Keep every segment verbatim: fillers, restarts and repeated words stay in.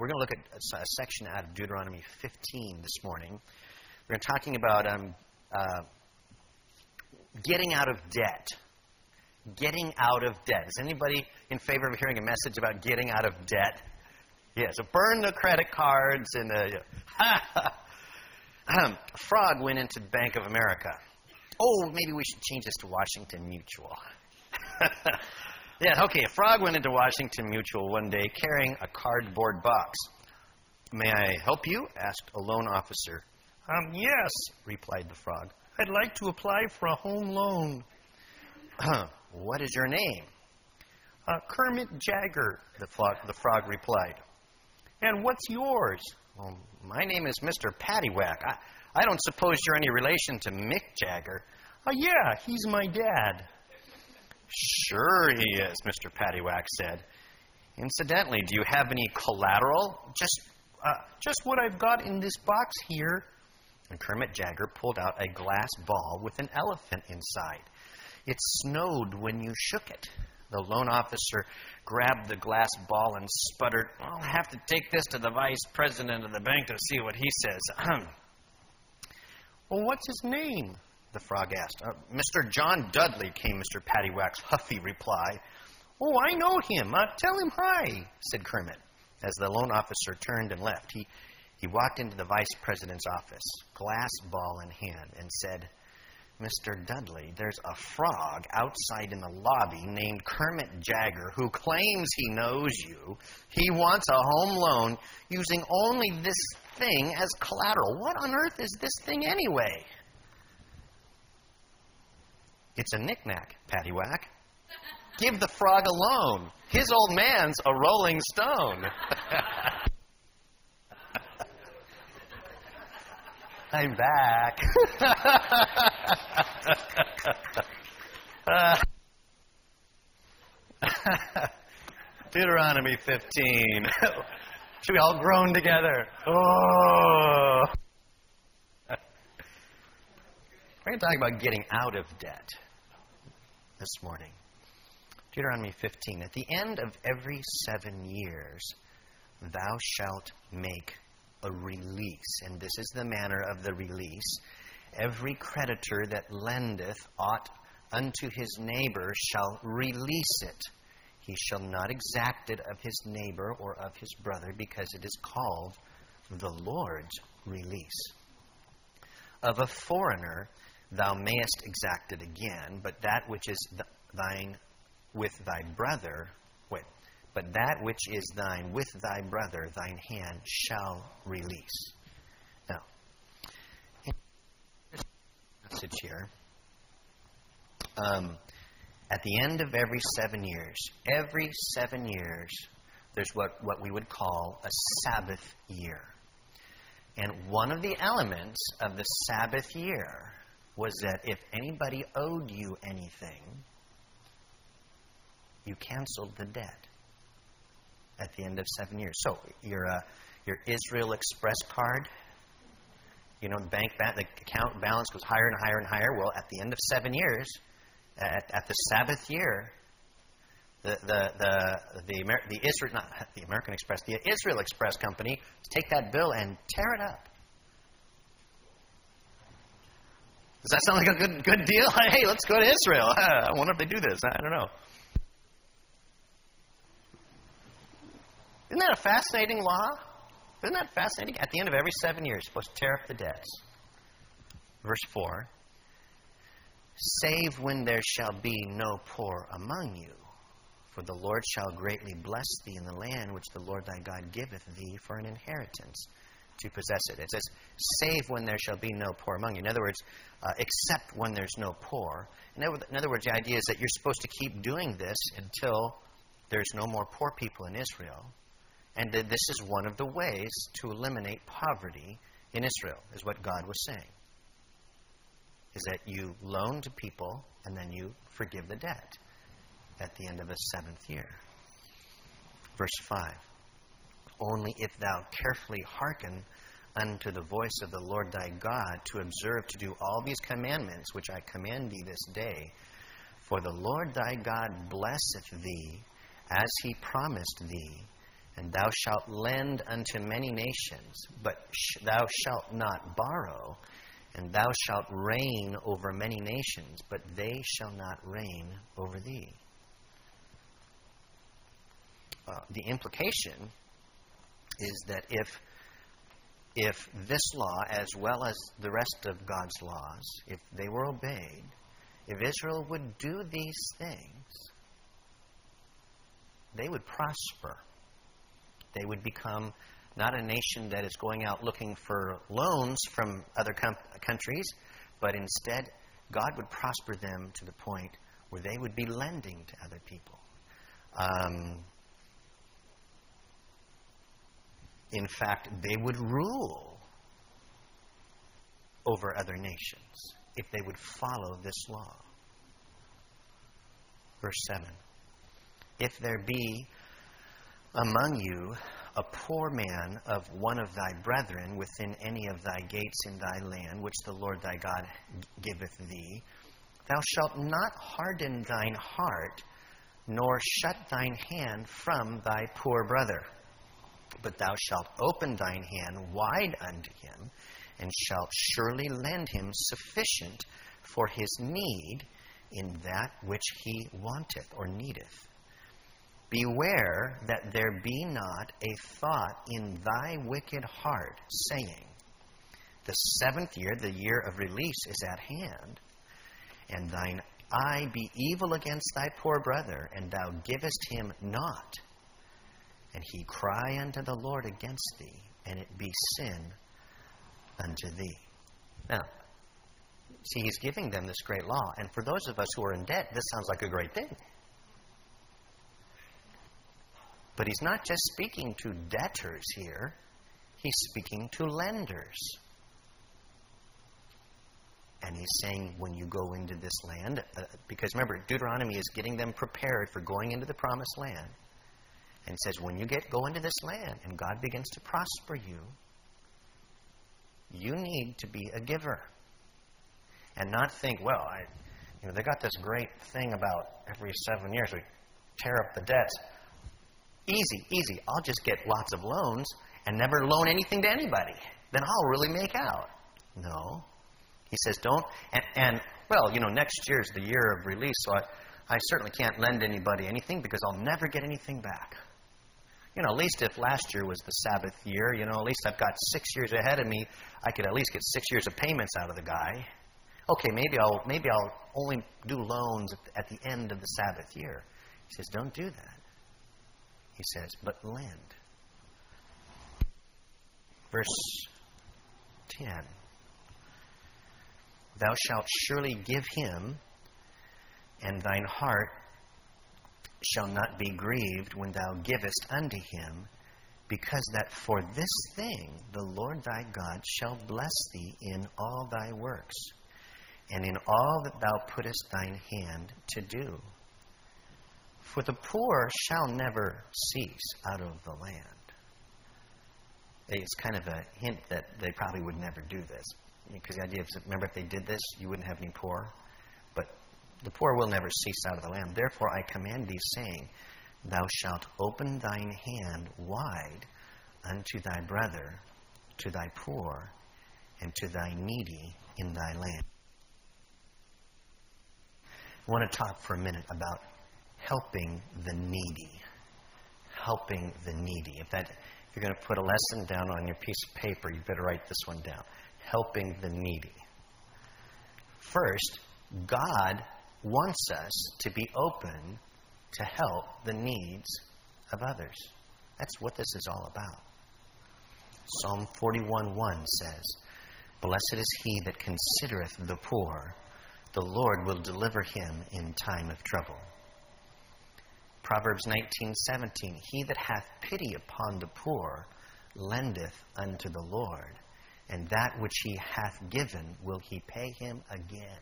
we're going to look at a, a section out of Deuteronomy fifteen this morning. We're talking about um, uh, getting out of debt. Getting out of debt. Is anybody in favor of hearing a message about getting out of debt? Yeah, so burn the credit cards and the... a frog went into Bank of America. Oh, maybe we should change this to Washington Mutual. Yeah, okay, a frog went into Washington Mutual one day carrying a cardboard box. May I help you? Asked a loan officer. Um, yes, replied the frog. I'd like to apply for a home loan. What is your name? Uh, Kermit Jagger, the frog, the frog replied. And what's yours? Well, my name is Mister Paddywhack. I, I don't suppose you're any relation to Mick Jagger. Oh, yeah, he's my dad. Sure he is, Mister Paddywhack said. Incidentally, do you have any collateral? Just, uh, just what I've got in this box here. And Kermit Jagger pulled out a glass ball with an elephant inside. It snowed when you shook it. The loan officer grabbed the glass ball and sputtered, I'll have to take this to the vice president of the bank to see what he says. Well, what's his name? The frog asked. Uh, Mister John Dudley, came Mister Paddywhack's huffy reply. Oh, I know him. Uh, tell him hi, said Kermit. As the loan officer turned and left, he, he walked into the vice president's office, glass ball in hand, and said, Mister Dudley, there's a frog outside in the lobby named Kermit Jagger who claims he knows you. He wants a home loan using only this thing as collateral. What on earth is this thing anyway? It's a knick-knack, Paddywhack. Give the frog a loan. His old man's a rolling stone. I'm back. uh, Deuteronomy fifteen. Should we all groan together? Oh. We're going to talk about getting out of debt this morning. Deuteronomy fifteen. At the end of every seven years, thou shalt make a release, and this is the manner of the release. Every creditor that lendeth aught unto his neighbor shall release it. He shall not exact it of his neighbor or of his brother, because it is called the Lord's release. Of a foreigner thou mayest exact it again, but that which is th- thine with thy brother, wait, But that which is thine with thy brother, thine hand shall release. Now, in this passage here, um, at the end of every seven years, every seven years, there's what, what we would call a Sabbath year. And one of the elements of the Sabbath year was that if anybody owed you anything, you canceled the debt at the end of seven years. So your uh, your Israel Express card, you know, the bank ba- the account balance goes higher and higher and higher. Well, at the end of seven years, at, at the Sabbath year, the the the the, Amer- the Israel not the American Express, the Israel Express company take that bill and tear it up. Does that sound like a good good deal? Hey, let's go to Israel. I wonder if they do this. I don't know. Isn't that a fascinating law? Isn't that fascinating? At the end of every seven years, you're supposed to tear up the debts. Verse four. Save when there shall be no poor among you, for the Lord shall greatly bless thee in the land which the Lord thy God giveth thee for an inheritance to possess it. It says, save when there shall be no poor among you. In other words, uh, except when there's no poor. In other, in other words, the idea is that you're supposed to keep doing this until there's no more poor people in Israel. And that this is one of the ways to eliminate poverty in Israel, is what God was saying. Is that you loan to people and then you forgive the debt at the end of the seventh year. Verse five. Only if thou carefully hearken unto the voice of the Lord thy God, to observe to do all these commandments which I command thee this day, for the Lord thy God blesseth thee as he promised thee, And thou shalt lend unto many nations, but sh- thou shalt not borrow. And thou shalt reign over many nations, but they shall not reign over thee. Uh, the implication is that if if this law, as well as the rest of God's laws, if they were obeyed, if Israel would do these things, they would prosper. They would become not a nation that is going out looking for loans from other com- countries, but instead God would prosper them to the point where they would be lending to other people. Um, in fact, they would rule over other nations if they would follow this law. Verse seven. If there be among you a poor man of one of thy brethren within any of thy gates in thy land, which the Lord thy God giveth thee, thou shalt not harden thine heart, nor shut thine hand from thy poor brother. But thou shalt open thine hand wide unto him, and shalt surely lend him sufficient for his need in that which he wanteth or needeth. Beware that there be not a thought in thy wicked heart, saying, the seventh year, the year of release, is at hand, and thine eye be evil against thy poor brother, and thou givest him not, and he cry unto the Lord against thee, and it be sin unto thee. Now, see, he's giving them this great law, and for those of us who are in debt, this sounds like a great thing. But he's not just speaking to debtors here. He's speaking to lenders. And he's saying, when you go into this land, uh, because remember, Deuteronomy is getting them prepared for going into the promised land. And says, when you get go into this land and God begins to prosper you, you need to be a giver. And not think, well, I, you know, they got this great thing about every seven years we tear up the debts. Easy, easy. I'll just get lots of loans and never loan anything to anybody. Then I'll really make out. No. He says, don't. And, and well, you know, next year's the year of release, so I, I certainly can't lend anybody anything because I'll never get anything back. You know, at least if last year was the Sabbath year, you know, at least I've got six years ahead of me. I could at least get six years of payments out of the guy. Okay, maybe I'll maybe I'll only do loans at the, at the end of the Sabbath year. He says, don't do that. He says, but lend. Verse ten. Thou shalt surely give him, and thine heart shall not be grieved when thou givest unto him, because that for this thing the Lord thy God shall bless thee in all thy works, and in all that thou puttest thine hand to do. For the poor shall never cease out of the land. It's kind of a hint that they probably would never do this. Because the idea is, remember, if they did this, you wouldn't have any poor. But the poor will never cease out of the land. Therefore I command thee, saying, thou shalt open thine hand wide unto thy brother, to thy poor, and to thy needy in thy land. I want to talk for a minute about helping the needy. Helping the needy. If that, if you're going to put a lesson down on your piece of paper, you better write this one down. Helping the needy. First, God wants us to be open to help the needs of others. That's what this is all about. Psalm forty-one one says, blessed is he that considereth the poor. The Lord will deliver him in time of trouble. Proverbs nineteen seventeen, he that hath pity upon the poor lendeth unto the Lord, and that which he hath given will he pay him again.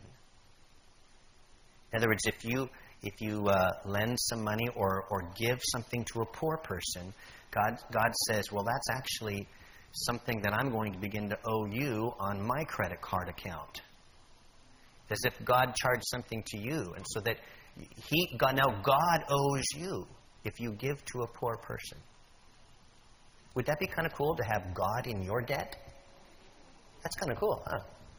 In other words, if you if you uh, lend some money or, or give something to a poor person, God God says, well, that's actually something that I'm going to begin to owe you on my credit card account. As if God charged something to you, and so that he God now God owes you if you give to a poor person. Would that be kind of cool to have God in your debt? That's kind of cool, huh?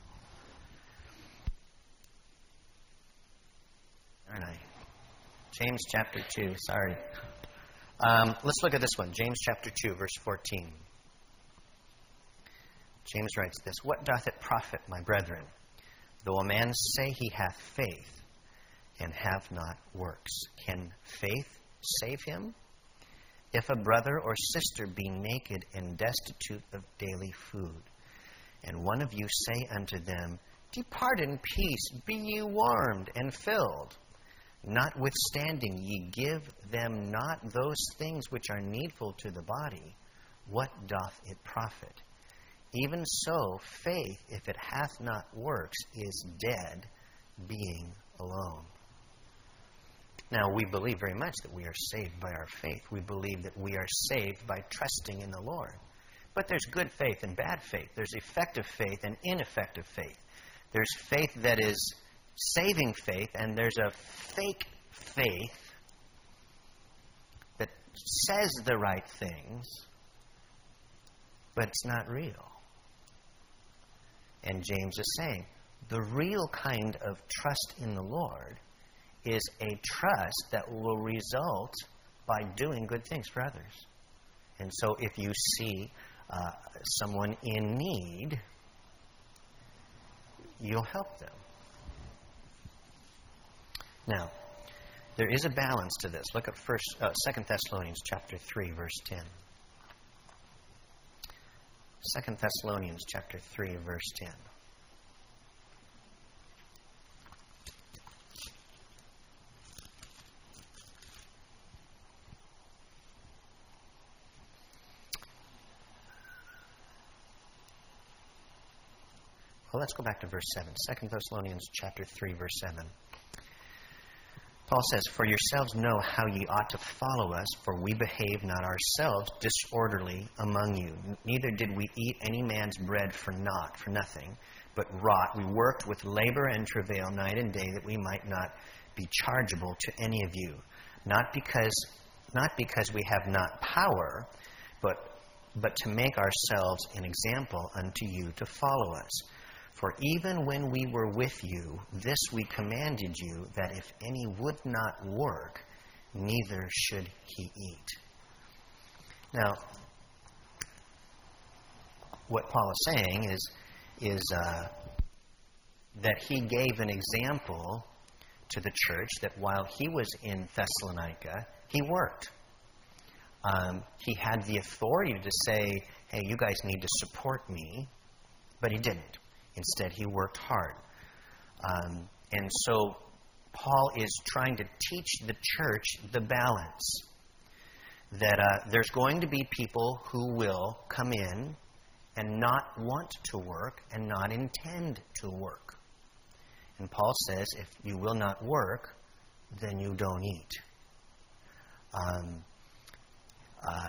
All right. James chapter two, sorry. Um, let's look at this one. James chapter two, verse fourteen. James writes this, "What doth it profit, my brethren, though a man say he hath faith, and have not works? Can faith save him? If a brother or sister be naked and destitute of daily food, and one of you say unto them, Depart in peace, be ye warmed and filled, notwithstanding ye give them not those things which are needful to the body, what doth it profit? Even so, faith, if it hath not works, is dead, being alone." Now, we believe very much that we are saved by our faith. We believe that we are saved by trusting in the Lord. But there's good faith and bad faith. There's effective faith and ineffective faith. There's faith that is saving faith, and there's a fake faith that says the right things, but it's not real. And James is saying, the real kind of trust in the Lord is a trust that will result by doing good things for others. And so if you see uh, someone in need, you'll help them. Now, there is a balance to this. Look at first, uh, Second Thessalonians chapter three, verse ten. Second Thessalonians chapter three, verse ten. Well, let's go back to verse seven. Second Thessalonians chapter three, verse seven. Paul says, "For yourselves know how ye ought to follow us, for we behave not ourselves disorderly among you. Neither did we eat any man's bread for naught, for nothing, but wrought. We worked with labor and travail night and day, that we might not be chargeable to any of you. Not because, not because we have not power, but, but to make ourselves an example unto you to follow us. For even when we were with you, this we commanded you, that if any would not work, neither should he eat." Now, what Paul is saying is, is uh, that he gave an example to the church that while he was in Thessalonica, he worked. Um, he had the authority to say, "Hey, you guys need to support me," but he didn't. Instead, he worked hard. Um, and so Paul is trying to teach the church the balance. That uh, there's going to be people who will come in and not want to work and not intend to work. And Paul says, if you will not work, then you don't eat. Um, uh,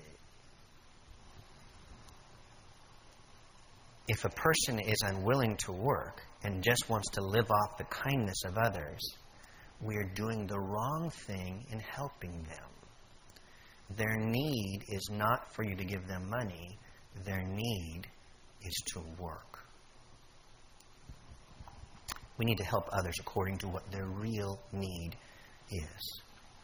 If a person is unwilling to work and just wants to live off the kindness of others, we are doing the wrong thing in helping them. Their need is not for you to give them money. Their need is to work. We need to help others according to what their real need is.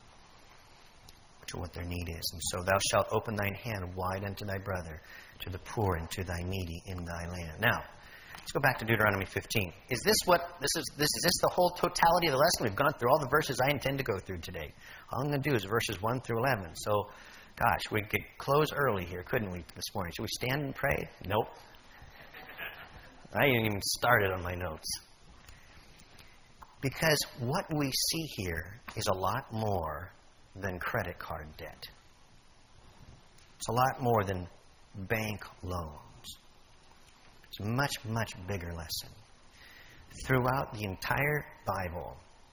To what their need is. "And so thou shalt open thine hand wide unto thy brother, to the poor and to thy needy in thy land." Now, let's go back to Deuteronomy fifteen. Is this what this is? This is this the whole totality of the lesson? We've gone through all the verses I intend to go through today. All I'm going to do is verses one through eleven. So, gosh, we could close early here, couldn't we? This morning, should we stand and pray? Nope. I ain't even started on my notes. Because what we see here is a lot more than credit card debt. It's a lot more than bank loans. It's a much, much bigger lesson. Throughout the entire Bible,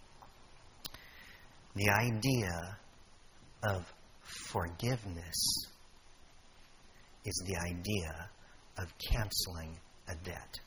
the idea of forgiveness is the idea of canceling a debt.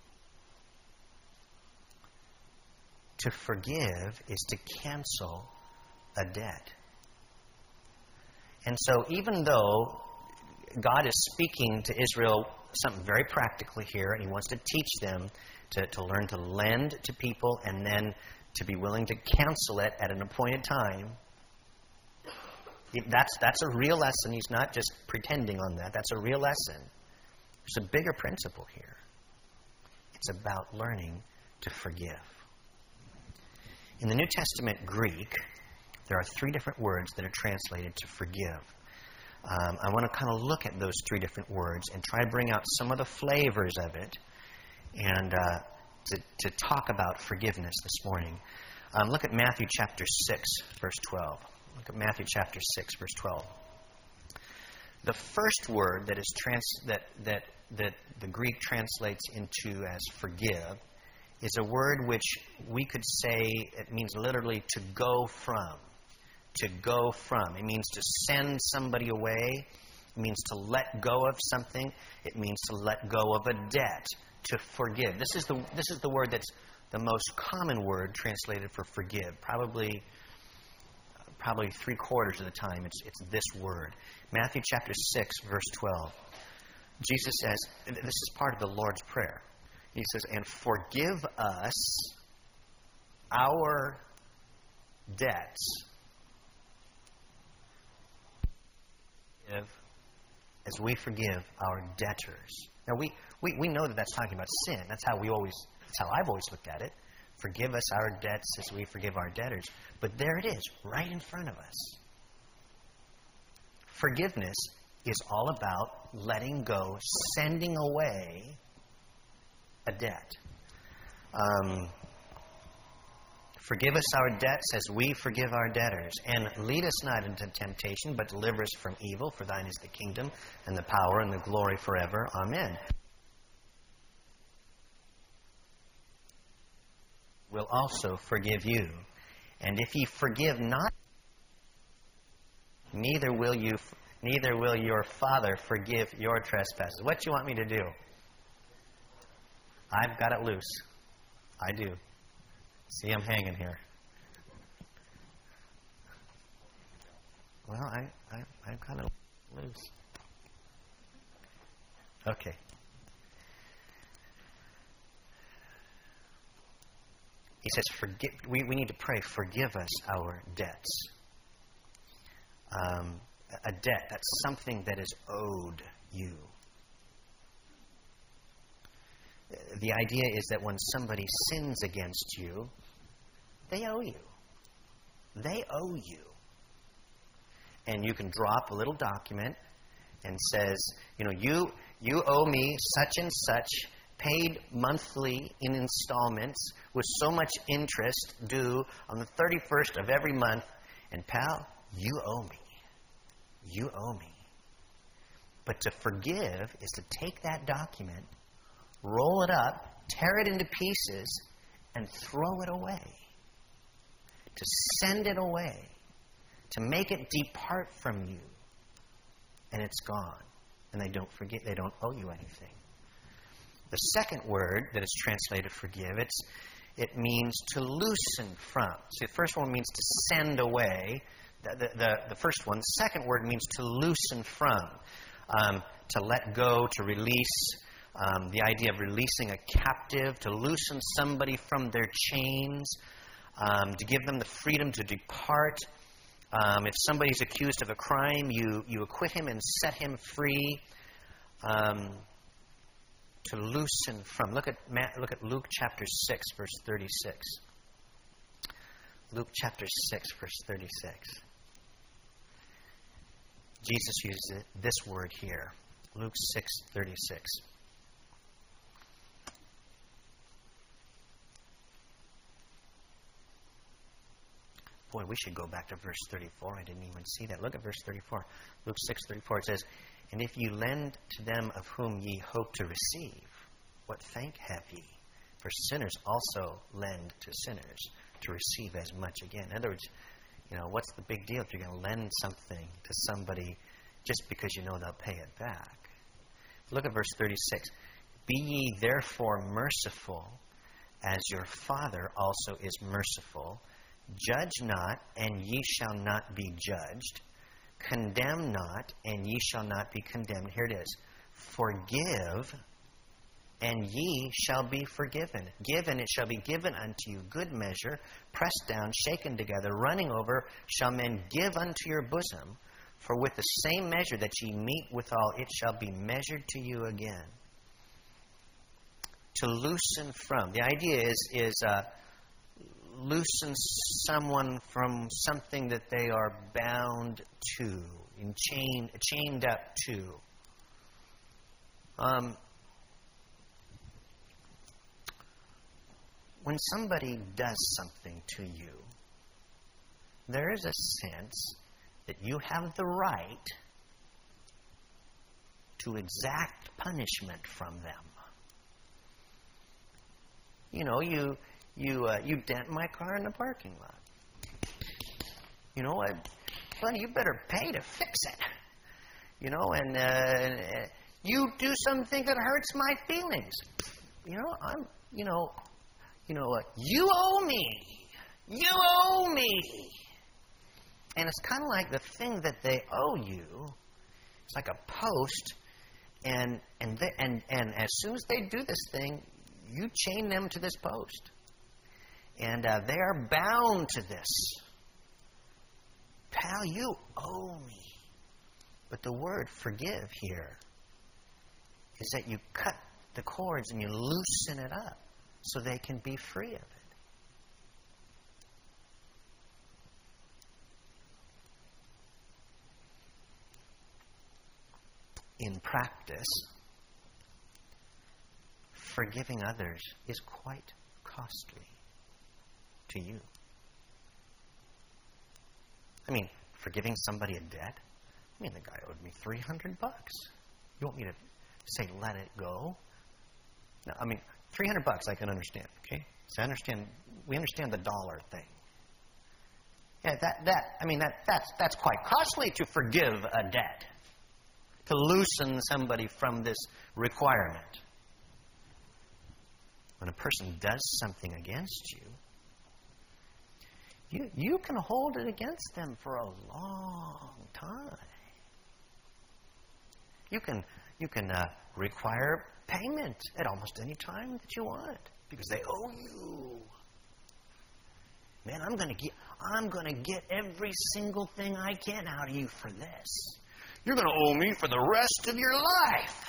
To forgive is to cancel a debt. And so even though God is speaking to Israel something very practically here, and He wants to teach them to, to learn to lend to people and then to be willing to cancel it at an appointed time. That's, that's a real lesson. He's not just pretending on that. That's a real lesson. There's a bigger principle here. It's about learning to forgive. In the New Testament Greek, there are three different words that are translated to forgive. Um, I want to kind of look at those three different words and try to bring out some of the flavors of it and uh, to, to talk about forgiveness this morning. Um, look at Matthew chapter six, verse twelve. Look at Matthew chapter six, verse twelve. The first word that is trans- that, that, that the Greek translates into as forgive is a word which we could say it means literally to go from. To go from. It means to send somebody away. It means to let go of something. It means to let go of a debt. To forgive. This is the this is the word that's the most common word translated for forgive. Probably probably three quarters of the time it's it's this word. Matthew chapter six, verse twelve. Jesus says, this is part of the Lord's Prayer. He says, and forgive us our debts as we forgive our debtors. Now, we, we, we know that that's talking about sin. That's how we always, that's how I've always looked at it. Forgive us our debts as we forgive our debtors. But there it is, right in front of us. Forgiveness is all about letting go, sending away a debt. Um, Forgive us our debts as we forgive our debtors. And lead us not into temptation, but deliver us from evil. For thine is the kingdom, and the power, and the glory forever. Amen. Will also forgive you. And if ye forgive not, neither will you, neither will your Father forgive your trespasses. What do you want me to do? I've got it loose. I do. See, I'm hanging here. Well, I, I, I'm kind of loose. Okay. He says, "Forgive." We, we need to pray, forgive us our debts. Um, a debt, that's something that is owed you. The idea is that when somebody sins against you, they owe you. They owe you. And you can drop a little document and says, you know, you you owe me such and such, paid monthly in installments with so much interest due on the thirty-first of every month. And pal, you owe me. You owe me. But to forgive is to take that document, roll it up, tear it into pieces, and throw it away. To send it away. To make it depart from you. And it's gone. And they don't forget, they don't owe you anything. The second word that is translated forgive, it's, it means to loosen from. See, the first one means to send away. The, the, the, the first one. The second word means to loosen from. Um, to let go, to release. Um, the idea of releasing a captive, to loosen somebody from their chains, um, to give them the freedom to depart. Um, if somebody's accused of a crime, you, you acquit him and set him free. Um, to loosen from. Look at look at Luke chapter six, verse thirty-six. Luke chapter six, verse thirty-six. Jesus uses this word here. Luke six, thirty-six. Boy, we should go back to verse thirty-four. I didn't even see that. Look at verse thirty-four. Luke six thirty-four. It says, and if you lend to them of whom ye hope to receive, what thank have ye? For sinners also lend to sinners to receive as much again. In other words, you know, what's the big deal if you're going to lend something to somebody just because you know they'll pay it back? Look at verse thirty-six. Be ye therefore merciful, as your Father also is merciful. Judge not, and ye shall not be judged. Condemn not, and ye shall not be condemned. Here it is. Forgive, and ye shall be forgiven. Give, and it shall be given unto you. Good measure, pressed down, shaken together, running over, shall men give unto your bosom. For with the same measure that ye meet withal, it shall be measured to you again. To loosen from. The idea is, is uh, loosen someone from something that they are bound to, in chain, chained up to. Um, when somebody does something to you, there is a sense that you have the right to exact punishment from them. You know, you you uh, you dent my car in the parking lot. You know, I, buddy, you better pay to fix it. You know, and uh, you do something that hurts my feelings. You know, I'm. You know, you know what? Uh, you owe me. You owe me. And it's kind of like the thing that they owe you. It's like a post, and and they, and and as soon as they do this thing, you chain them to this post. And uh, they are bound to this. Pal, you owe me. But the word forgive here is that you cut the cords and you loosen it up so they can be free of it. In practice, forgiving others is quite costly to you. I mean, forgiving somebody a debt? I mean, the guy owed me three hundred bucks. You want me to say, let it go? No, I mean, three hundred bucks I can understand, okay? So I understand, we understand the dollar thing. Yeah, that, that, I mean, that, that's, that's quite costly to forgive a debt, to loosen somebody from this requirement. When a person does something against you, you, you can hold it against them for a long time. You can, you can uh, require payment at almost any time that you want because they owe you. Man, I'm going to get, I'm going to get every single thing I can out of you for this. You're going to owe me for the rest of your life.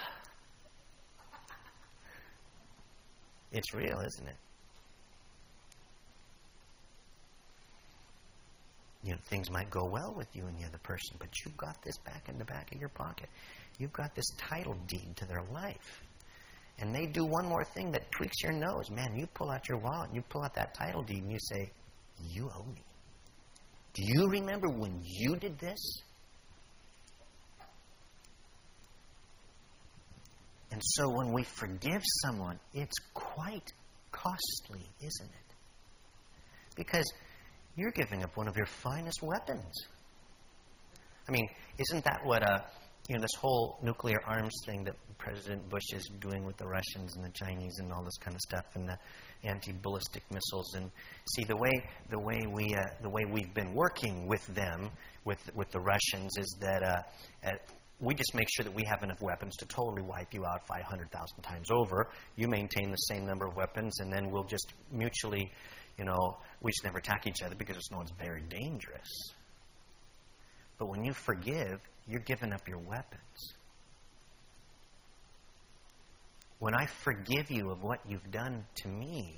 It's real, isn't it? You know, things might go well with you and the other person, but you've got this back in the back of your pocket. You've got this title deed to their life. And they do one more thing that tweaks your nose. Man, you pull out your wallet, you pull out that title deed, and you say, you owe me. Do you remember when you did this? And so when we forgive someone, it's quite costly, isn't it? Because you're giving up one of your finest weapons. I mean, isn't that what, uh, you know, this whole nuclear arms thing that President Bush is doing with the Russians and the Chinese and all this kind of stuff, and the anti-ballistic missiles? And see, the way the way we uh, the way we've been working with them, with with the Russians, is that uh, at, we just make sure that we have enough weapons to totally wipe you out five hundred thousand times over. You maintain the same number of weapons, and then we'll just mutually, you know, we just never attack each other because it's known as very dangerous. But when you forgive, you're giving up your weapons. When I forgive you of what you've done to me,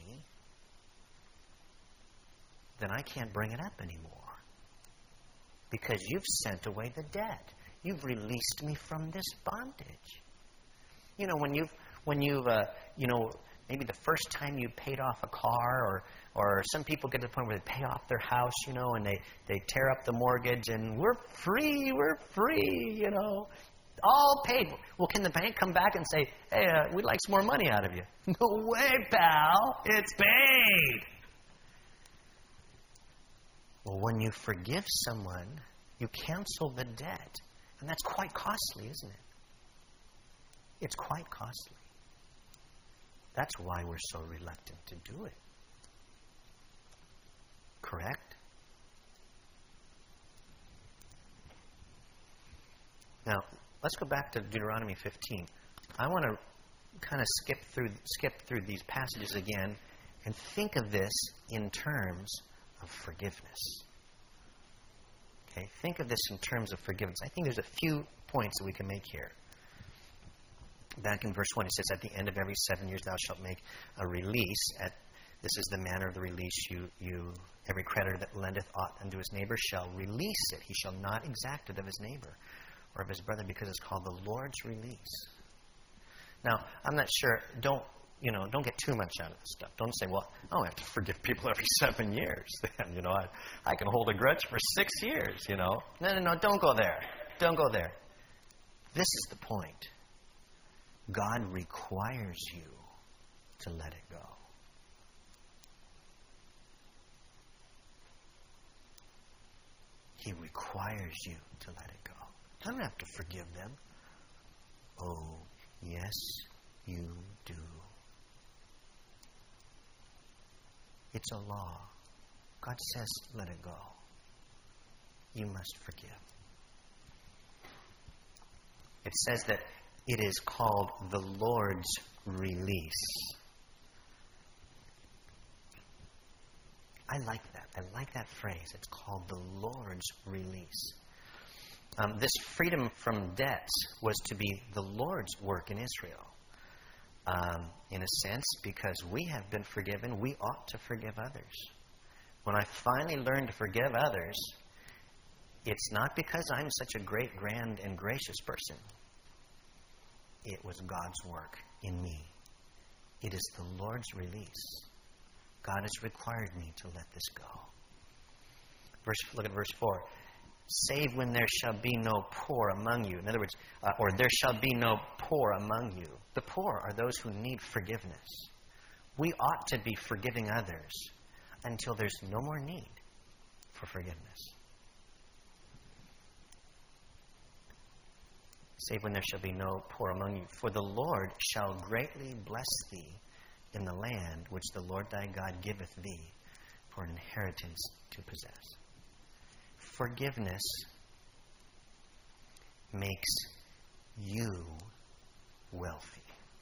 then I can't bring it up anymore. Because you've sent away the debt. You've released me from this bondage. You know, when you've, when you've, uh, you know, maybe the first time you paid off a car, or, or some people get to the point where they pay off their house, you know, and they, they tear up the mortgage, and we're free, we're free, you know, all paid. Well, can the bank come back and say, hey, uh, we'd like some more money out of you? No way, pal. It's paid. Well, when you forgive someone, you cancel the debt. And that's quite costly, isn't it? It's quite costly. That's why we're so reluctant to do it. Correct? Now, let's go back to Deuteronomy fifteen. I want to kind of skip through skip through these passages again and think of this in terms of forgiveness. Okay, think of this in terms of forgiveness. I think there's a few points that we can make here. Back in verse one, it says, "At the end of every seven years thou shalt make a release. At this is the manner of the release. You, you, every creditor that lendeth aught unto his neighbor shall release it. He shall not exact it of his neighbor or of his brother, because it's called the Lord's release." Now, I'm not sure. Don't you know? Don't get too much out of this stuff. Don't say, "Well, oh, I have to forgive people every seven years." Then you know, I, I can hold a grudge for six years. You know, no, no, no. Don't go there. Don't go there. This is the point. God requires you to let it go. He requires you to let it go. You don't have to forgive them. Oh, yes, you do. It's a law. God says, let it go. You must forgive. It says that it is called the Lord's release. I like that. I like that phrase. It's called the Lord's release. Um, this freedom from debts was to be the Lord's work in Israel. Um, in a sense, because we have been forgiven, we ought to forgive others. When I finally learned to forgive others, it's not because I'm such a great, grand, and gracious person. It was God's work in me. It is the Lord's release. God has required me to let this go. Verse, look at verse four. "Save when there shall be no poor among you." In other words, uh, or there shall be no poor among you. The poor are those who need forgiveness. We ought to be forgiving others until there's no more need for forgiveness. "Save when there shall be no poor among you. For the Lord shall greatly bless thee in the land which the Lord thy God giveth thee for an inheritance to possess." Forgiveness makes you wealthy.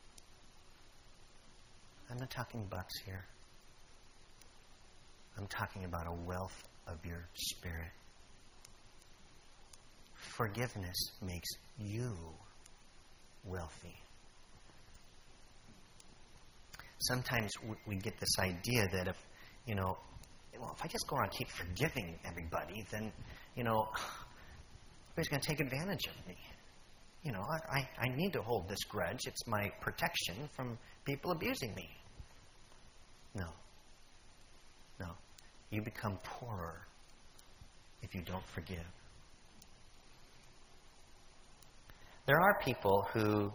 I'm not talking bucks here. I'm talking about a wealth of your spirit. Forgiveness makes you wealthy. Sometimes we get this idea that if, you know, well, if I just go around and keep forgiving everybody, then, you know, everybody's going to take advantage of me. You know, I, I, I need to hold this grudge. It's my protection from people abusing me. No. No. You become poorer if you don't forgive. There are people who,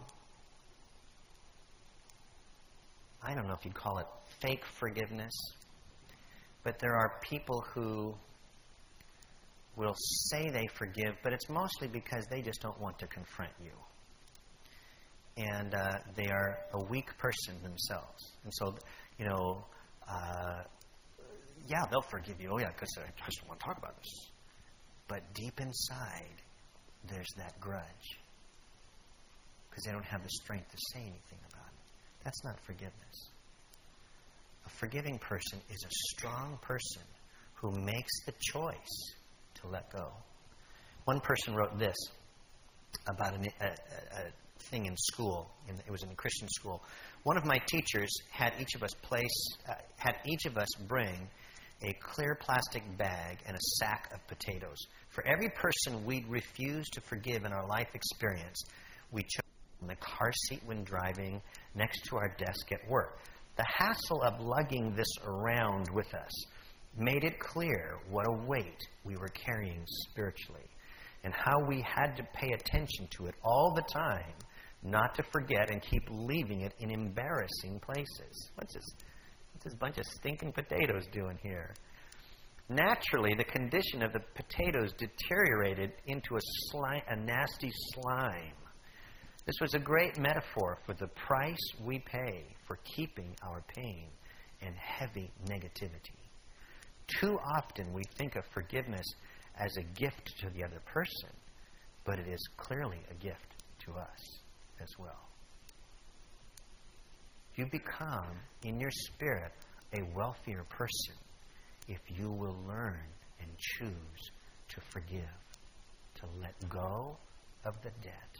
I don't know if you'd call it fake forgiveness, but there are people who will say they forgive, but it's mostly because they just don't want to confront you. And uh, they are a weak person themselves. And so, you know, uh, yeah, they'll forgive you. Oh, yeah, because I just don't want to talk about this. But deep inside, there's that grudge. Because they don't have the strength to say anything about it. That's not forgiveness. A forgiving person is a strong person who makes the choice to let go. One person wrote this about an, a, a, a thing in school. In, it was in a Christian school. One of my teachers had each of us place, uh, had each of us bring a clear plastic bag and a sack of potatoes. For every person we'd refuse to forgive in our life experience, we chose in the car seat when driving, next to our desk at work. The hassle of lugging this around with us made it clear what a weight we were carrying spiritually and how we had to pay attention to it all the time, not to forget and keep leaving it in embarrassing places. What's this, what's this bunch of stinking potatoes doing here? Naturally, the condition of the potatoes deteriorated into a, slime, a nasty slime. This was a great metaphor for the price we pay for keeping our pain and heavy negativity. Too often we think of forgiveness as a gift to the other person. but it is clearly a gift to us as well. You become, in your spirit, a wealthier person if you will learn and choose to forgive, to let go of the debt.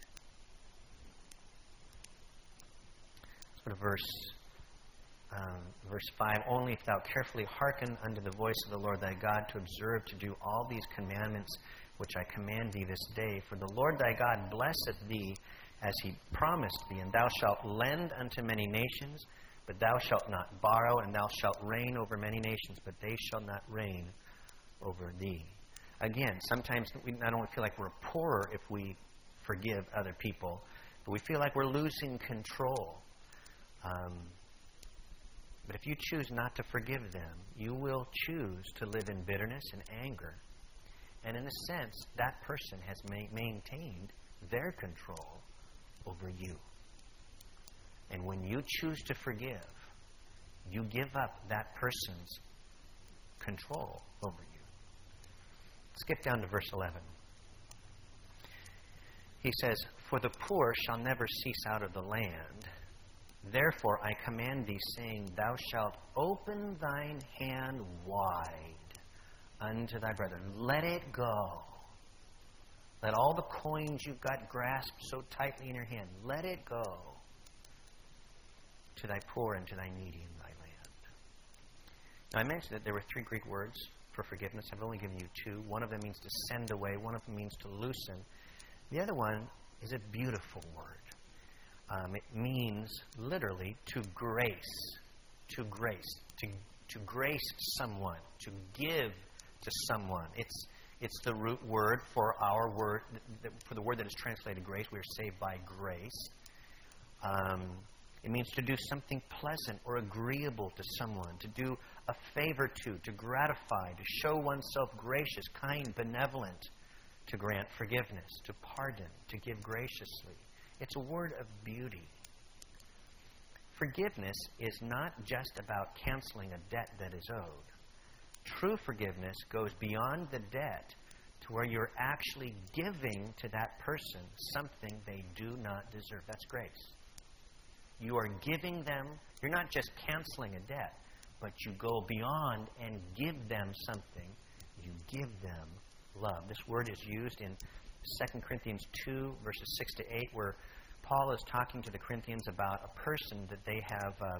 Let's go to verse, um, verse five. Only if thou carefully hearken unto the voice of the Lord thy God, to observe to do all these commandments which I command thee this day. For the Lord thy God blesseth thee as he promised thee, and thou shalt lend unto many nations, but thou shalt not borrow, and thou shalt reign over many nations, but they shall not reign over thee. Again, sometimes we not only feel like we're poorer if we forgive other people, but we feel like we're losing control. Um, but if you choose not to forgive them, you will choose to live in bitterness and anger. And in a sense, that person has ma- maintained their control over you. And when you choose to forgive, you give up that person's control over you. Skip down to verse eleven. He says, For the poor shall never cease out of the land. Therefore I command thee, saying, Thou shalt open thine hand wide unto thy brethren. Let it go. Let all the coins you've got grasped so tightly in your hand, let it go to thy poor and to thy needy in thy land. Now I mentioned that there were three Greek words for forgiveness. I've only given you two. One of them means to send away. One of them means to loosen. The other one is a beautiful word. Um, it means literally to grace. To grace. To, to grace someone. To give to someone. It's It's the root word for our word, for the word that is translated grace. We are saved by grace. Um, it means to do something pleasant or agreeable to someone, to do a favor to, to gratify, to show oneself gracious, kind, benevolent, to grant forgiveness, to pardon, to give graciously. It's a word of beauty. Forgiveness is not just about canceling a debt that is owed. True forgiveness goes beyond the debt to where you're actually giving to that person something they do not deserve. That's grace. You are giving them, you're not just canceling a debt, but you go beyond and give them something. You give them love. This word is used in Second Corinthians two, verses six to eight, where Paul is talking to the Corinthians about a person that they have uh,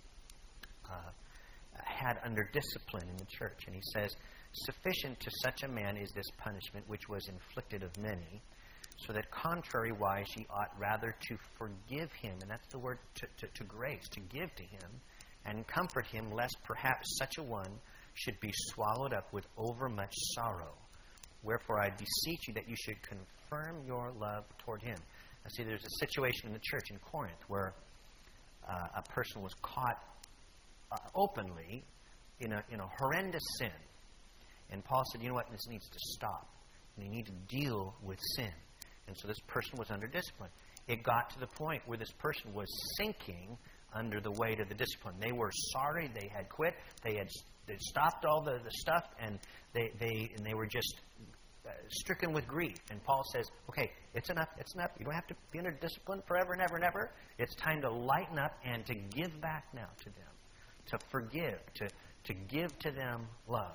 uh, had under discipline in the church. And he says, Sufficient to such a man is this punishment which was inflicted of many, so that contrariwise ye ought rather to forgive him. And that's the word to, to, to grace, to give to him, and comfort him, lest perhaps such a one should be swallowed up with overmuch sorrow. Wherefore I beseech you that you should confirm your love toward him. Now see, there's a situation in the church in Corinth where uh, a person was caught uh, openly in a, in a horrendous sin. And Paul said, you know what, this needs to stop. And you need to deal with sin. And so this person was under discipline. It got to the point where this person was sinking under the weight of the discipline. They were sorry. They had quit. They had they stopped all the, the stuff, and they, they, and they were just uh, stricken with grief. And Paul says, okay, it's enough. It's enough. You don't have to be under discipline forever and ever and ever. It's time to lighten up and to give back now to them, to forgive, to, to give to them love.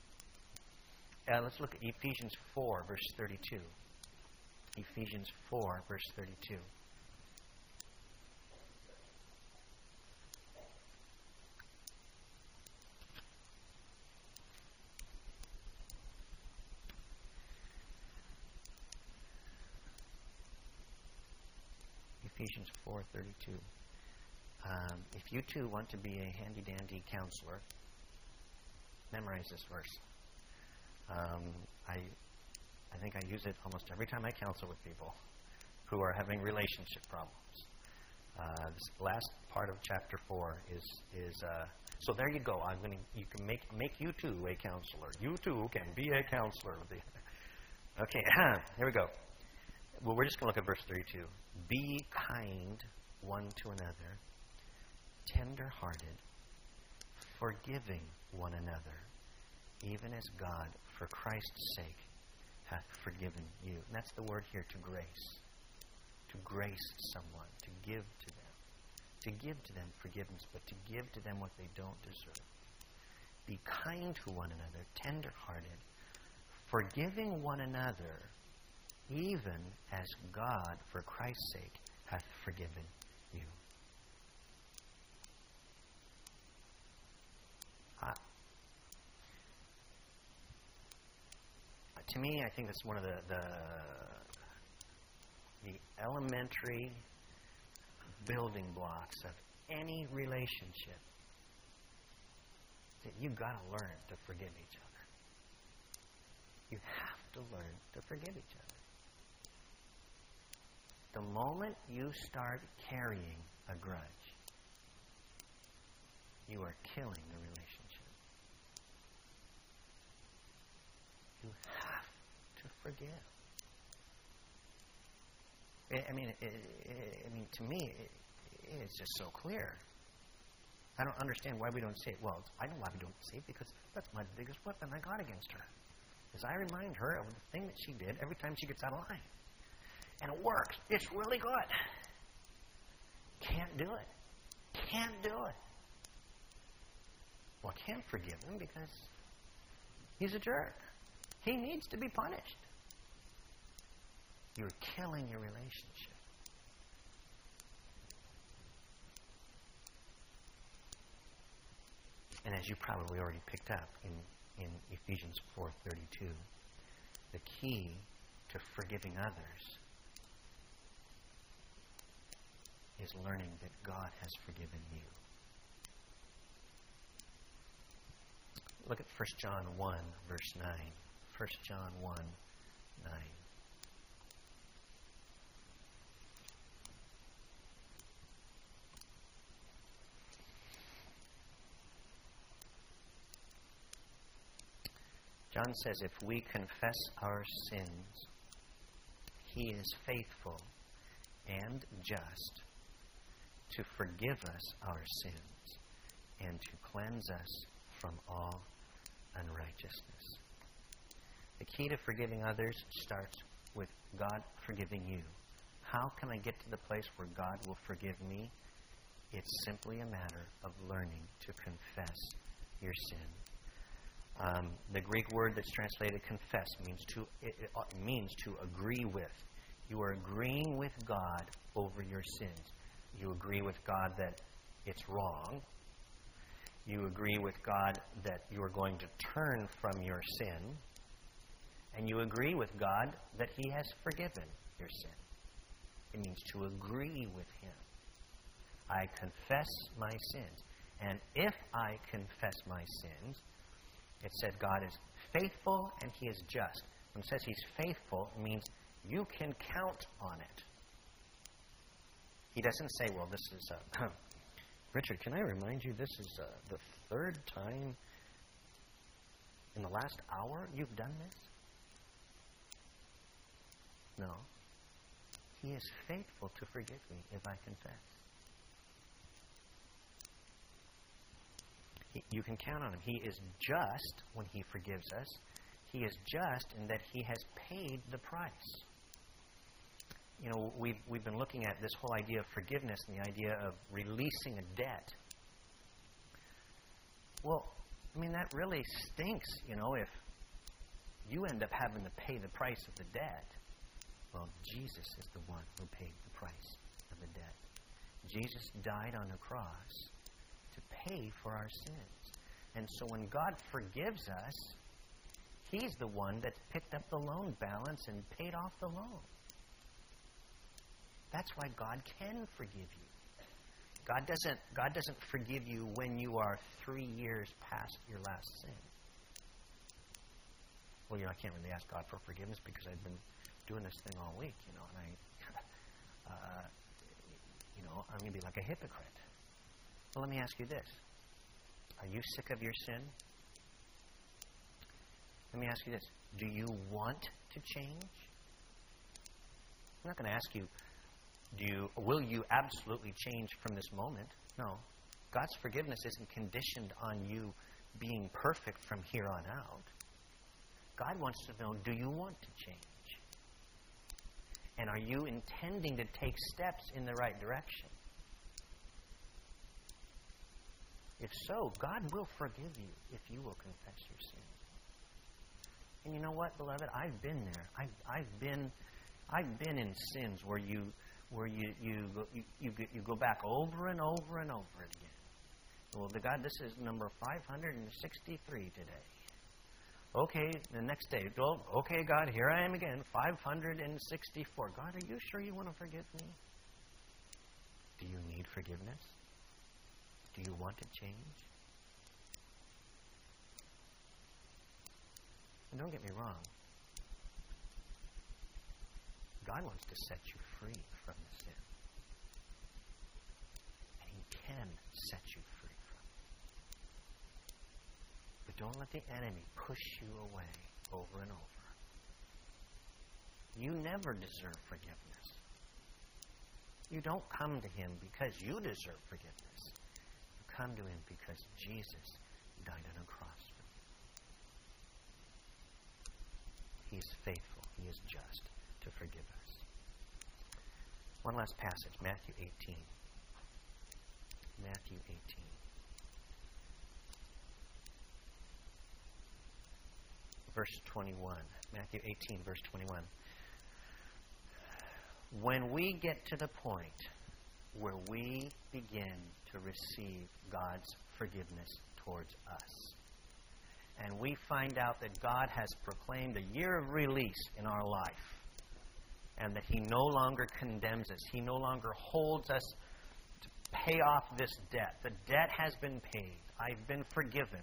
Uh, let's look at Ephesians four, verse thirty-two. Ephesians four, verse thirty-two. Ephesians four, thirty-two. Um, if you too want to be a handy-dandy counselor, memorize this verse. Um, I, I think I use it almost every time I counsel with people who are having relationship problems. Uh, this last part of chapter four is is uh, so. There you go. I'm going to. You can make make you too a counselor. You too can be a counselor. Okay, here we go. Well, we're just going to look at verse thirty-two. Be kind one to another, tender-hearted, forgiving one another, even as God, for Christ's sake, hath forgiven you. And that's the word here, to grace. To grace someone, to give to them. To give to them forgiveness, but to give to them what they don't deserve. Be kind to one another, tender-hearted, forgiving one another, even as God, for Christ's sake, hath forgiven you. Uh, to me, I think that's one of the, the the elementary building blocks of any relationship. That you've got to learn to forgive each other. You have to learn to forgive each other. The moment you start carrying a grudge, you are killing the relationship. You have to forgive. I mean, it, it, I mean, to me, it, it's just so clear. I don't understand why we don't say it. Well, I know why we don't say it, because that's my biggest weapon I got against her. Is I remind her of the thing that she did every time she gets out of line. And it works. It's really good. Can't do it. Can't do it. Well, I can't forgive him because he's a jerk. He needs to be punished. You're killing your relationship. And as you probably already picked up in, in Ephesians four thirty-two, the key to forgiving others is learning that God has forgiven you. Look at First John one, verse nine. First John one, nine. John says, if we confess our sins, He is faithful and just to forgive us our sins and to cleanse us from all unrighteousness. The key to forgiving others starts with God forgiving you. How can I get to the place where God will forgive me? It's simply a matter of learning to confess your sin. Um, the Greek word that's translated confess means to it, it means to agree with. You are agreeing with God over your sins. You agree with God that it's wrong. You agree with God that you are going to turn from your sin. And you agree with God that He has forgiven your sin. It means to agree with Him. I confess my sins. And if I confess my sins, it said God is faithful and He is just. When it says He's faithful, it means you can count on it. He doesn't say, well, this is... Uh, Richard, can I remind you, this is uh, the third time in the last hour you've done this? No. He is faithful to forgive me if I confess. He, you can count on Him. He is just when He forgives us. He is just in that He has paid the price. You know, we've, we've been looking at this whole idea of forgiveness and the idea of releasing a debt. Well, I mean, that really stinks, you know, if you end up having to pay the price of the debt. Well, Jesus is the one who paid the price of the debt. Jesus died on the cross to pay for our sins. And so when God forgives us, He's the one that picked up the loan balance and paid off the loan. That's why God can forgive you. God doesn't, God doesn't forgive you when you are three years past your last sin. Well, you know, I can't really ask God for forgiveness because I've been doing this thing all week, you know, and I, uh, you know, I'm going to be like a hypocrite. Well, let me ask you this. Are you sick of your sin? Let me ask you this. Do you want to change? I'm not going to ask you, do you, will you absolutely change from this moment? No. God's forgiveness isn't conditioned on you being perfect from here on out. God wants to know, do you want to change? And are you intending to take steps in the right direction? If so, God will forgive you if you will confess your sins. And you know what, beloved? I've been there. I've, I've been, I've been in sins where you, where you, you, go, you, you, you go back over and over and over again. Well, the God, this is number five hundred sixty-three today. Okay, the next day, well, okay, God, here I am again, five hundred sixty-four. God, are you sure you want to forgive me? Do you need forgiveness? Do you want to change? And don't get me wrong. God wants to set you free from the sin. And He can set you free from it. But don't let the enemy push you away over and over. You never deserve forgiveness. You don't come to Him because you deserve forgiveness. You come to Him because Jesus died on a cross for you. He is faithful. He is just to forgive us. One last passage, Matthew eighteen. Matthew eighteen. Verse twenty-one. Matthew eighteen, verse twenty-one. When we get to the point where we begin to receive God's forgiveness towards us, and we find out that God has proclaimed a year of release in our life, and that He no longer condemns us, He no longer holds us to pay off this debt. The debt has been paid. I've been forgiven.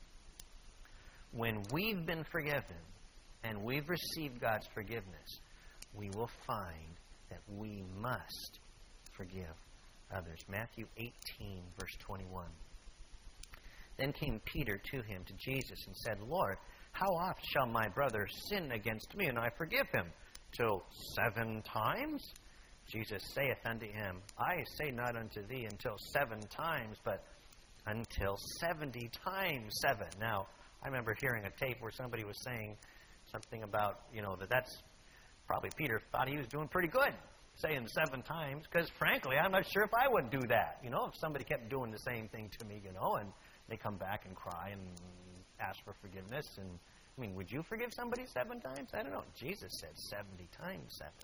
When we've been forgiven and we've received God's forgiveness, we will find that we must forgive others. Matthew eighteen, verse twenty-one. Then came Peter to him, to Jesus, and said, Lord, how oft shall my brother sin against me, and I forgive him? Till seven times? Jesus saith unto him, I say not unto thee until seven times, but until seventy times seven. Now, I remember hearing a tape where somebody was saying something about, you know, that that's probably Peter thought he was doing pretty good, saying seven times, because frankly, I'm not sure if I would do that. You know, if somebody kept doing the same thing to me, you know, and they come back and cry and ask for forgiveness. And I mean, would you forgive somebody seven times? I don't know. Jesus said seventy times seven.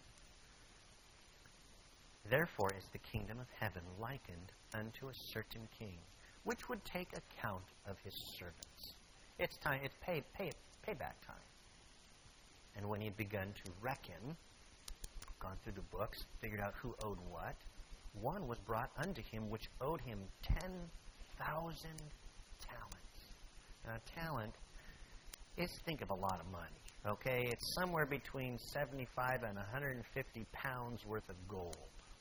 Therefore is the kingdom of heaven likened unto a certain king, which would take account of his servants. It's time. It's pay, pay, payback time. And when he had begun to reckon, gone through the books, figured out who owed what, one was brought unto him which owed him ten thousand talents. Now, a talent is, think of a lot of money. Okay, it's somewhere between seventy-five and one hundred fifty pounds worth of gold.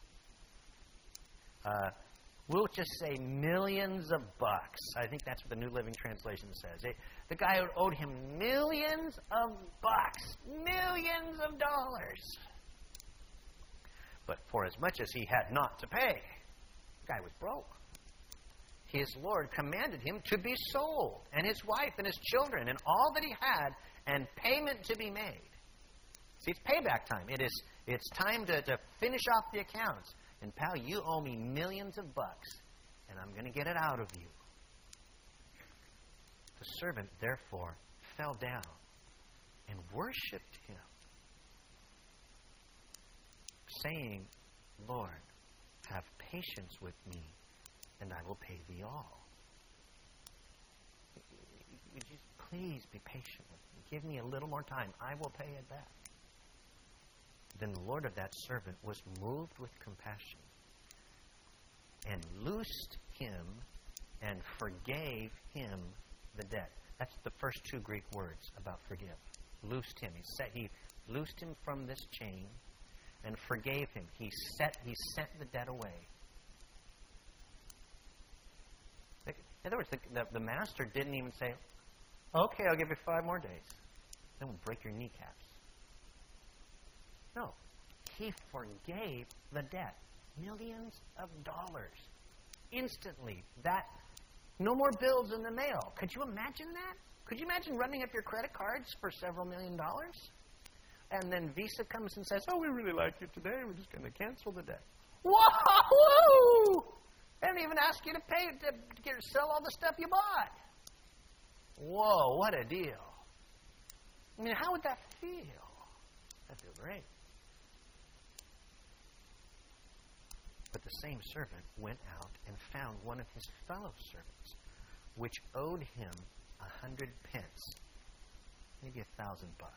Uh, We'll just say millions of bucks. I think that's what the New Living Translation says. It, the guy owed him millions of bucks. Millions of dollars. But for as much as he had not to pay, the guy was broke. His Lord commanded him to be sold, and his wife and his children, and all that he had, and payment to be made. See, it's payback time. It is, it's time to, to finish off the accounts. And pal, you owe me millions of bucks, and I'm going to get it out of you. The servant, therefore, fell down and worshipped him, saying, Lord, have patience with me, and I will pay thee all. Would you please be patient with me? Give me a little more time. I will pay it back. Then the Lord of that servant was moved with compassion and loosed him and forgave him the debt. That's the first two Greek words about forgive. Loosed him. He set, he loosed him from this chain and forgave him. He set, he sent the debt away. In other words, the, the, the master didn't even say, okay, I'll give you five more days. Then we'll break your kneecaps. No. He forgave the debt. Millions of dollars. Instantly. That, no more bills in the mail. Could you imagine that? Could you imagine running up your credit cards for several million dollars? And then Visa comes and says, oh, we really like you today. We're just going to cancel the debt. Whoa! They don't even ask you to pay to get, sell all the stuff you bought. Whoa, what a deal. I mean, how would that feel? That'd feel great. But the same servant went out and found one of his fellow servants, which owed him a hundred pence, maybe a thousand bucks.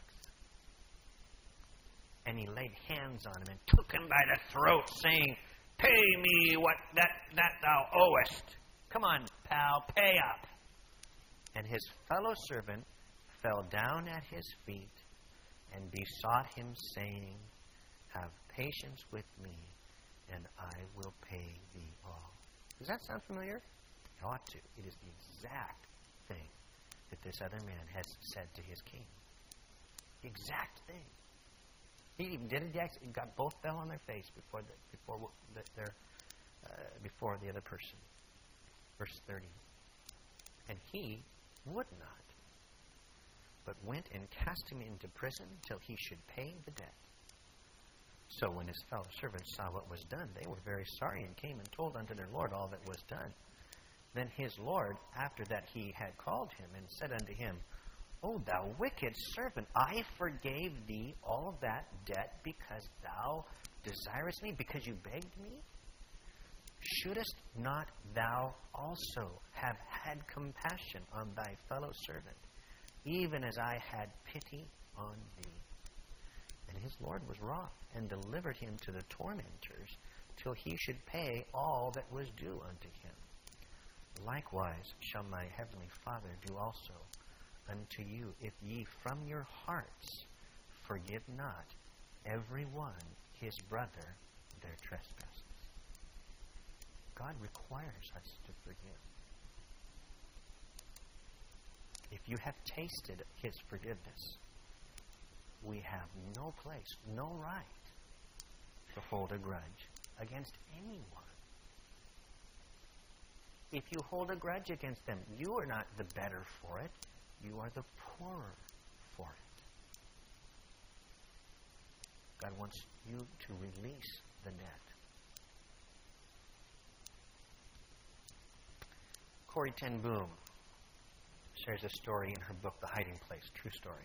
And he laid hands on him and took him by the throat, saying, pay me what that, that thou owest. Come on, pal, pay up. And his fellow servant fell down at his feet and besought him, saying, have patience with me, and I will pay thee all. Does that sound familiar? It ought to. It is the exact thing that this other man has said to his king. The exact thing. He even did it. He got both fell on their face before the before the, their uh, before the other person. Verse thirty. And he would not, but went and cast him into prison till he should pay the debt. So when his fellow servants saw what was done, they were very sorry, and came and told unto their Lord all that was done. Then his Lord, after that he had called him, and said unto him, O thou wicked servant, I forgave thee all that debt because thou desirest me, because you begged me? Shouldest not thou also have had compassion on thy fellow servant, even as I had pity on thee? And his Lord was wroth, and delivered him to the tormentors, till he should pay all that was due unto him. Likewise shall my heavenly Father do also unto you, if ye from your hearts forgive not every one his brother their trespasses. God requires us to forgive. If you have tasted his forgiveness, we have no place, no right to hold a grudge against anyone. If you hold a grudge against them, you are not the better for it. You are the poorer for it. God wants you to release the net. Corrie ten Boom shares a story in her book, The Hiding Place, true story.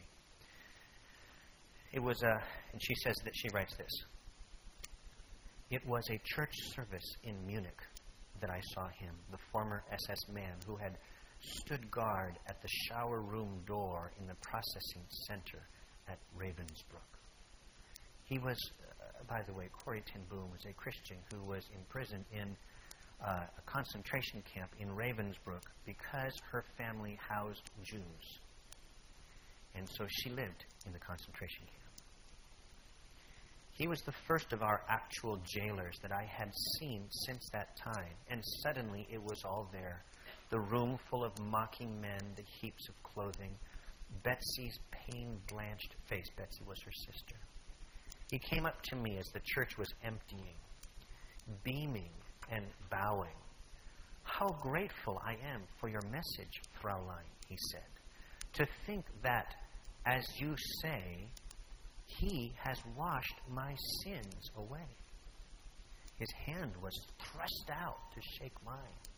It was a, and she says that she writes this. It was a church service in Munich that I saw him, the former S S man who had stood guard at the shower room door in the processing center at Ravensbrück. He was, uh, by the way, Corrie ten Boom was a Christian who was imprisoned in uh, a concentration camp in Ravensbrück because her family housed Jews. And so she lived in the concentration camp. He was the first of our actual jailers that I had seen since that time, and suddenly it was all there. The room full of mocking men, the heaps of clothing, Betsy's pain-blanched face. Betsy was her sister. He came up to me as the church was emptying, beaming and bowing. How grateful I am for your message, Fraulein, he said. To think that, as you say, he has washed my sins away. His hand was thrust out to shake mine.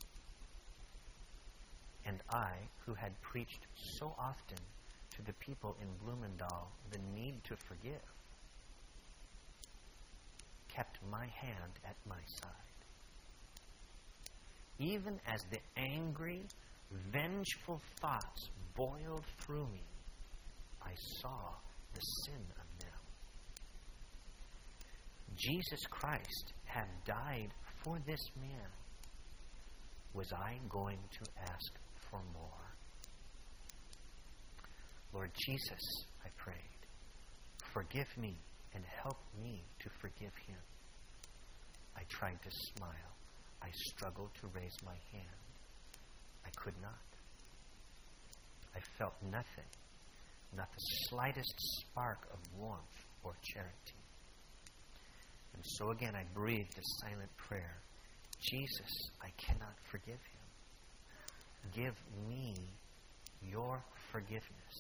And I, who had preached so often to the people in Blumendahl the need to forgive, kept my hand at my side. Even as the angry, vengeful thoughts boiled through me, I saw the sin of them. Jesus Christ had died for this man. Was I going to ask for more? Lord Jesus, I prayed, forgive me and help me to forgive him. I tried to smile. I struggled to raise my hand. I could not. I felt nothing, not the slightest spark of warmth or charity. And so again I breathed a silent prayer. Jesus, I cannot forgive him. Give me your forgiveness.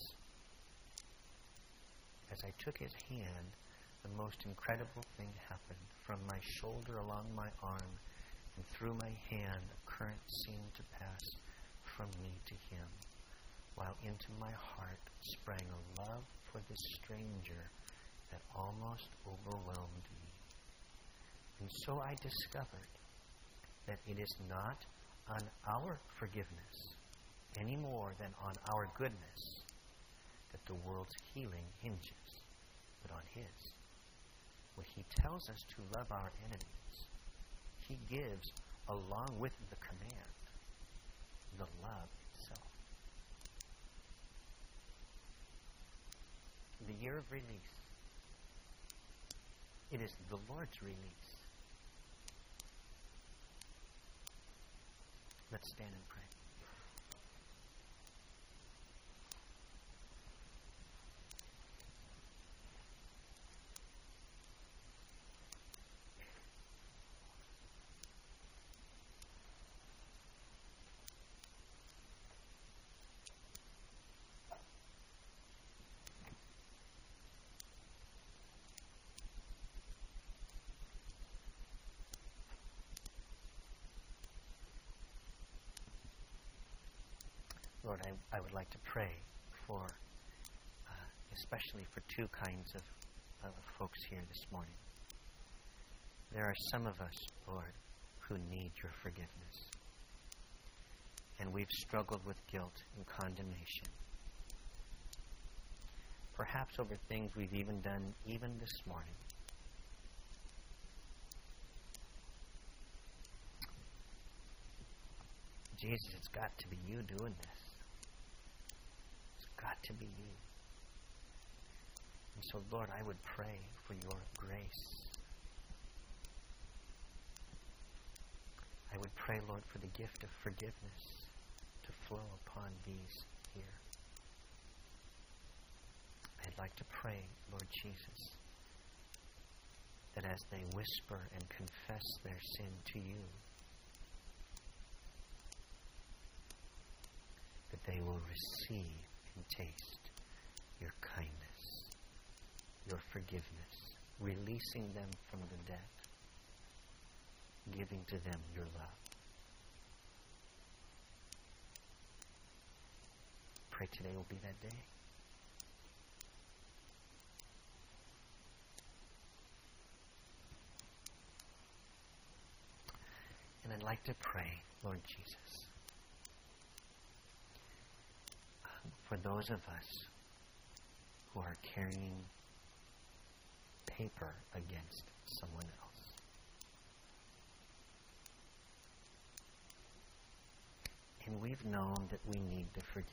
As I took his hand, the most incredible thing happened. From my shoulder along my arm and through my hand, a current seemed to pass from me to him, while into my heart sprang a love for this stranger that almost overwhelmed me. And so I discovered that it is not on our forgiveness any more than on our goodness that the world's healing hinges, but on his. When he tells us to love our enemies, he gives, along with the command, the love itself. The year of release. It is the Lord's release. Let's stand and pray. Lord, I, I would like to pray for, uh, especially for two kinds of, of folks here this morning. There are some of us, Lord, who need your forgiveness. And we've struggled with guilt and condemnation. Perhaps over things we've even done even this morning. Jesus, it's got to be you doing this. Got to be you. And so, Lord, I would pray for your grace. I would pray, Lord, for the gift of forgiveness to flow upon these here. I'd like to pray, Lord Jesus, that as they whisper and confess their sin to you, that they will receive and taste your kindness, your forgiveness, releasing them from the debt, giving to them your love. Pray today will be that day. And I'd like to pray, Lord Jesus, for those of us who are carrying paper against someone else. And we've known that we need to forgive.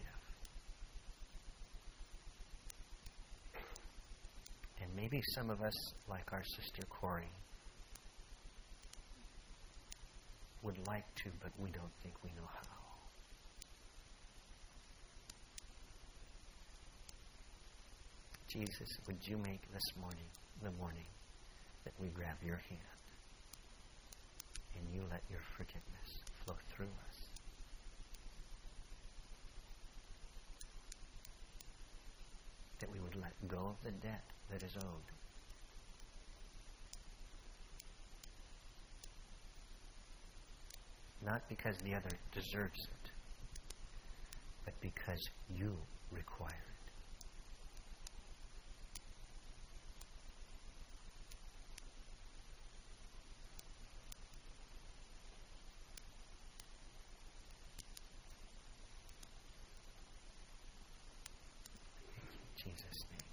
And maybe some of us, like our sister Corey, would like to, but we don't think we know how. Jesus, would you make this morning the morning that we grab your hand and you let your forgiveness flow through us? That we would let go of the debt that is owed. Not because the other deserves it, but because you require it. Jesus' name.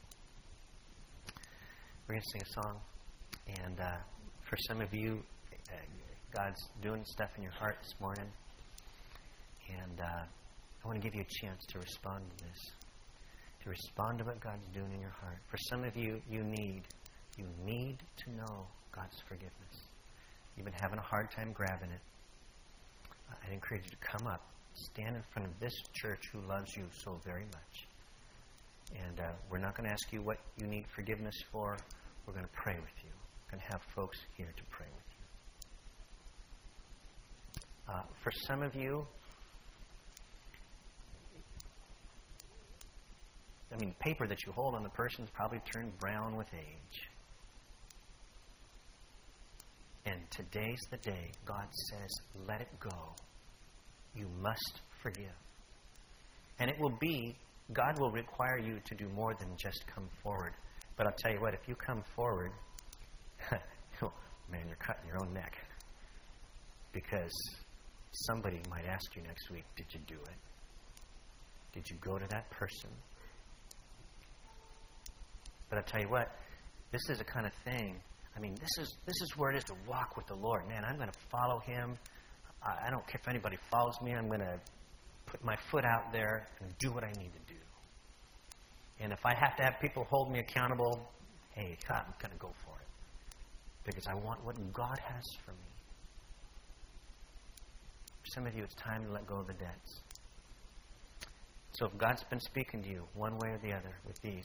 We're going to sing a song, and uh, for some of you, uh, God's doing stuff in your heart this morning, and uh, I want to give you a chance to respond to this, to respond to what God's doing in your heart. For some of you, you need, you need to know God's forgiveness. You've been having a hard time grabbing it. Uh, I'd encourage you to come up, stand in front of this church who loves you so very much. And uh, we're not going to ask you what you need forgiveness for. We're going to pray with you. We're going to have folks here to pray with you. Uh, for some of you, mean, paper that you hold on the person is probably turned brown with age. And today's the day God says, let it go. You must forgive. And it will be, God will require you to do more than just come forward. But I'll tell you what, if you come forward, oh, man, you're cutting your own neck. Because somebody might ask you next week, did you do it? Did you go to that person? But I'll tell you what, this is a kind of thing. I mean, this is this is where it is to walk with the Lord. Man, I'm going to follow Him. I, I don't care if anybody follows me. I'm going to put my foot out there and do what I need to do. And if I have to have people hold me accountable, hey, God, I'm going to go for it. Because I want what God has for me. For some of you, it's time to let go of the debts. So if God's been speaking to you one way or the other with these,